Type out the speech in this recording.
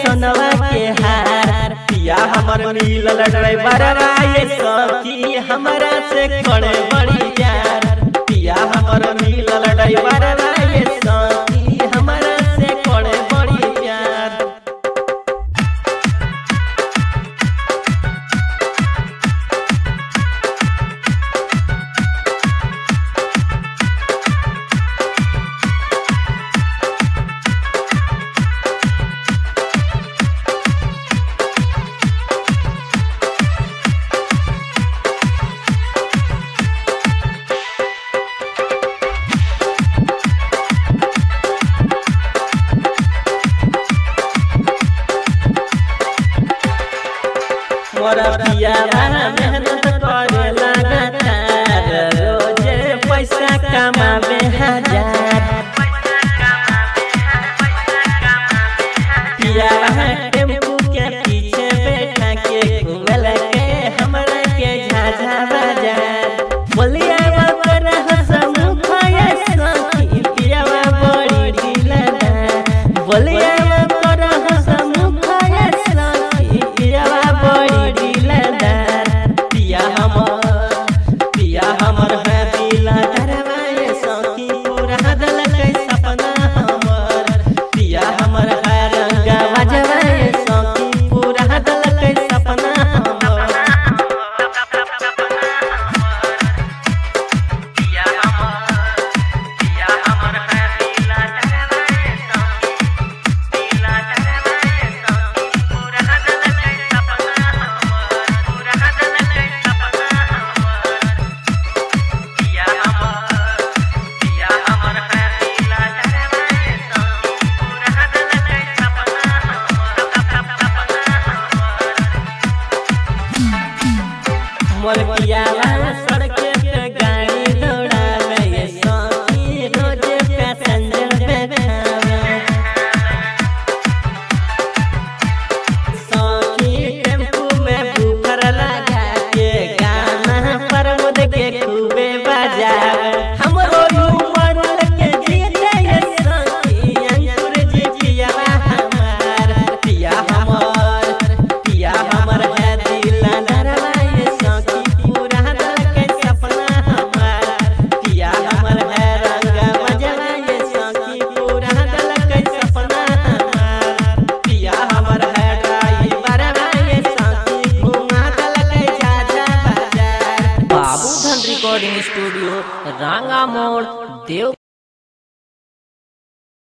सोनवा के हार। पिया हमर मिलल ड्राइवर ये सखी हमरा से करे बड़ी प्यार। पिया हमर मिलल ड्राइवर ये सखी हमरा से करे बड़ी प्यार। मोरा पिया मेहनत करे लगातार, रोजे पैसा कमावे हजार। पिया टेम्पू के पीछे बैठा के घूमल के हमरा के झाझा बाजार। बोलिया पर हसमुख ये सखी पिया बड़ी ढीला। बोलिया पर हसमुख ये सखी पिया हमर है दिला दरवाए सखी पूरा दलकै सपना हमर। पिया हमर है रंगा बजवाए सखी पूरा दलकै सपना हमर। पिया हमर है दिला दरवाए सखी दिला दरवाए सखी पूरा दलकै सपना हमर पूरा दलकै सपना हमर। मोर पिया सड़के पे गाड़ी दौड़ावे ये सखी रोजे पैसेंजर बैठावे। सखी टेम्पू में बुफर लगा के गाना प्रमोद के खूबे बजावे। हमरो उमर के जीते ये सखी अंकुर जी पिया हमार। पिया हमर है दिला दरवा ये सखी पूरा दलकै सपना हमर। पिया हमर है रंगा बजवा ये सखी पूरा दलकै सपना हमर। पिया हमर है ड्राइवर ये सखी घुमा दलकै झाझा बाजार। बाबूधन रिकॉर्डिंग स्टूडियो रांगा मोड़ देव।